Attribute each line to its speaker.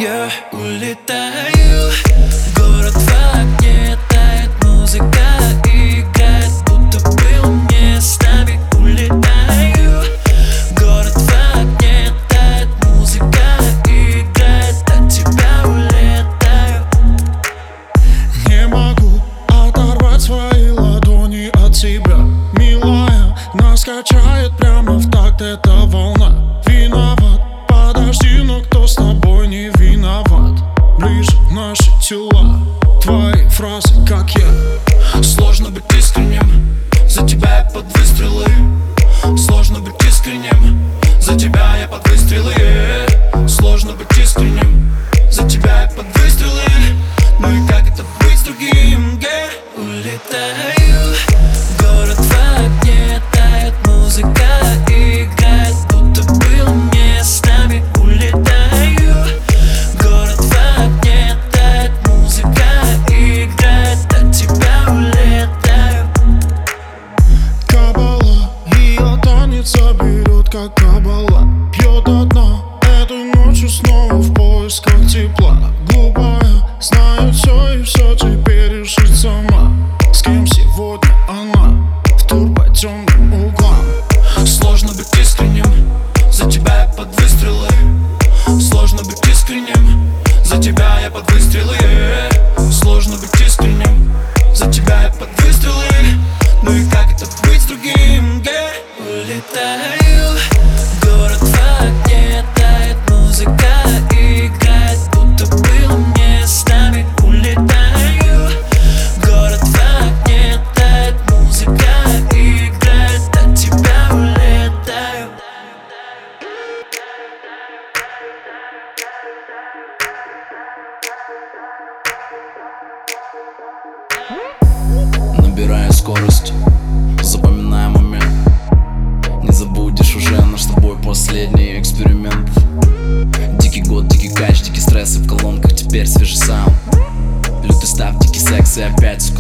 Speaker 1: Я улетаю, город в огне, тает музыка, играет, будто был местами. Улетаю, город в огне, тает музыка, играет, от тебя улетаю.
Speaker 2: Не могу оторвать свои ладони от тебя, милая. Нас качает прямо в такт эта волна. Виноват, подожди, но кто с тобой не виноват? Ближе наши тела, твои фразы, как я.
Speaker 1: Сложно быть искренним, за тебя я под выстрелы. Сложно быть искренним, за тебя я под выстрелы. Сложно быть искренним, за тебя я под выстрелы. Ну и как это быть с другим? Улетаю, город в огне, тает музыка, играет, будто был местами. Улетаю, город в огне, тает музыка, играет, от тебя улетаю.
Speaker 2: Кабала, ее танец берет как кабала. Пьет до дна, этой ночью снова в поисках тепла. Глупая, знает все и все теперь решит сама. С кем сегодня она в тур по темным углам.
Speaker 1: Сложно быть искренним, за тебя я под выстрелы. Сложно быть искренним, за тебя я под выстрелы. Сложно быть искренним, за тебя я под выстрелы. Ну и как это быть с другим? Улетаю, город в огне, тает музыка, играет, будто был местами. Улетаю, город в огне, тает музыка, играет, от тебя улетаю.
Speaker 3: Набирая скорость, запоминая момент. Не забудешь уже наш с тобой последний эксперимент. Дикий год, дикий кач, дикий стресс и в колонках теперь свежий саунд. Лютый став, дикий секс и опять